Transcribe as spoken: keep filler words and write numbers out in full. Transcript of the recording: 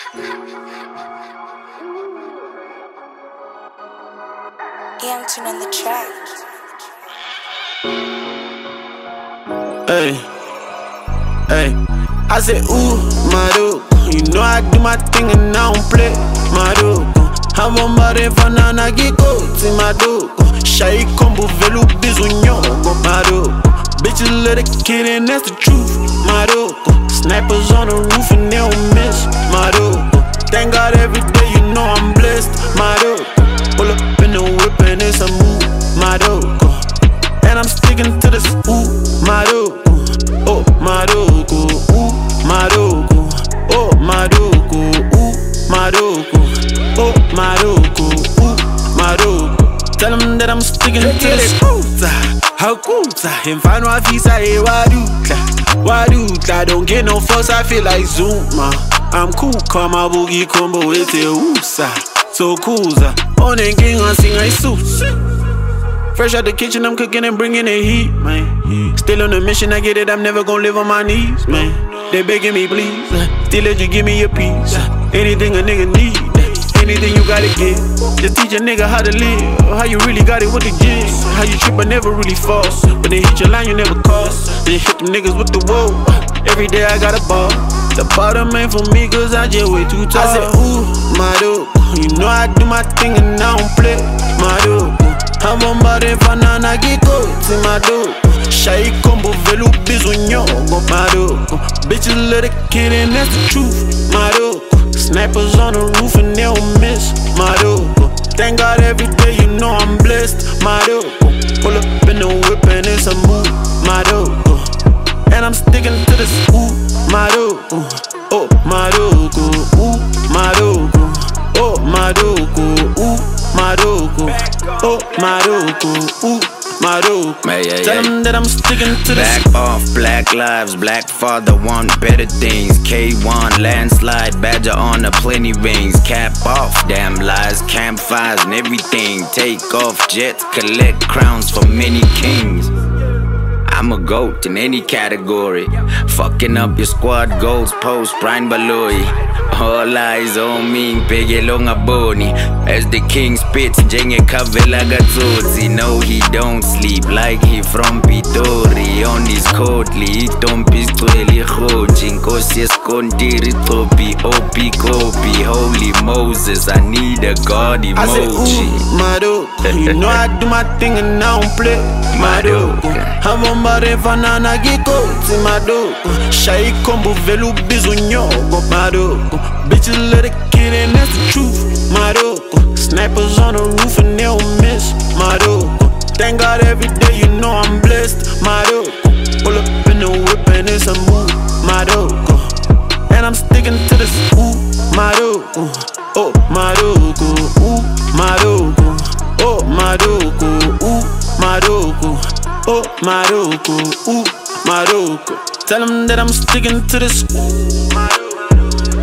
Youngton on the track. Hey, hey, I said, ooh, my dude. You know I do my thing and I don't play, my dude. I'm on my refana na giko, see my dude. Shai kombo velu bizunyo, my dude. Bitches let a kid in, that's the truth, my dude. Snipers on the roof and they don't miss, my dude. Thank God every day, you know I'm blessed, my dude. Pull up in the whip and it's a move, my dude. And I'm sticking to this, ooh, my dude. Oh, my dude, ooh, my dude. Oh, my dude, ooh, my dude. Oh, my dude, ooh, my dude. Tell them that I'm sticking to this. How cool, and find my visa, hey, why do why do I don't get no fuss, I feel like Zuma. I'm cool, call my boogie combo with the oosa. So cool, on the king, I sing I suits. Fresh out the kitchen, I'm cooking and bringing the heat, man. Still on the mission, I get it, I'm never gonna live on my knees, man. They begging me, please, still let you give me a piece. Anything a nigga need, anything you gotta get. Just teach a nigga how to live, how you really got it with the jig. How you trip but never really fall. When they hit your line, you never cross. Then hit them niggas with the whoa. Every day I got a ball. The bottom ain't for me cause I just way too tall. I said, ooh, my dude. You know I do my thing and I don't play, my dude. I'm on my refana na giko, see my dude. Shai kombo velu bizunyo, my dude. Bitches let a kid in, that's the truth, my dude. Snipers on the roof and they don't miss, my dude. Thank God every day, you know I'm blessed, my dude. Pull up in the whip and it's a move, my dude. And I'm sticking to this, ooh, my dude. Oh, my dude, ooh, my dude. Oh, my dude, ooh, my dude. Oh, my dude, ooh, my dude. Hey, hey, Tell them that I'm sticking to this. Back off, black lives, black father want better things. K one, landslide, badger on the plenty rings. Cap off, damn lies, campfires and everything. Take off jets, collect crowns for many kings. I'm a goat in any category. Fucking up your squad goals, post Brian Baloi. All eyes on me, Pege longa boni. As the king spits, Jenge Kavela Gatsotsi. No, he don't sleep like he from Pitori. On his coatly, he don't pistoli hoji. Nkosi eskondiri topi, opi kopi. Holy Moses, I need a God emoji. I said, ooh, my dude. You know I do my thing and I don't play, my dude. I'm on my refana na giko, see my dude. Shai kombo velu bizunyo, my dude. Bitches let a kid in, that's the truth, my dude. Snipers on the roof and they don't miss, my dude. Thank God every day, you know I'm blessed, my dude. Pull up in the whip and it's a move, my dude. And I'm sticking to this, ooh, my dude. Oh, my dude, ooh, my dude. Oh, my dude, ooh, my dude. Oh, my dude, ooh, my dude. Tell them that I'm sticking to this, ooh, my dude.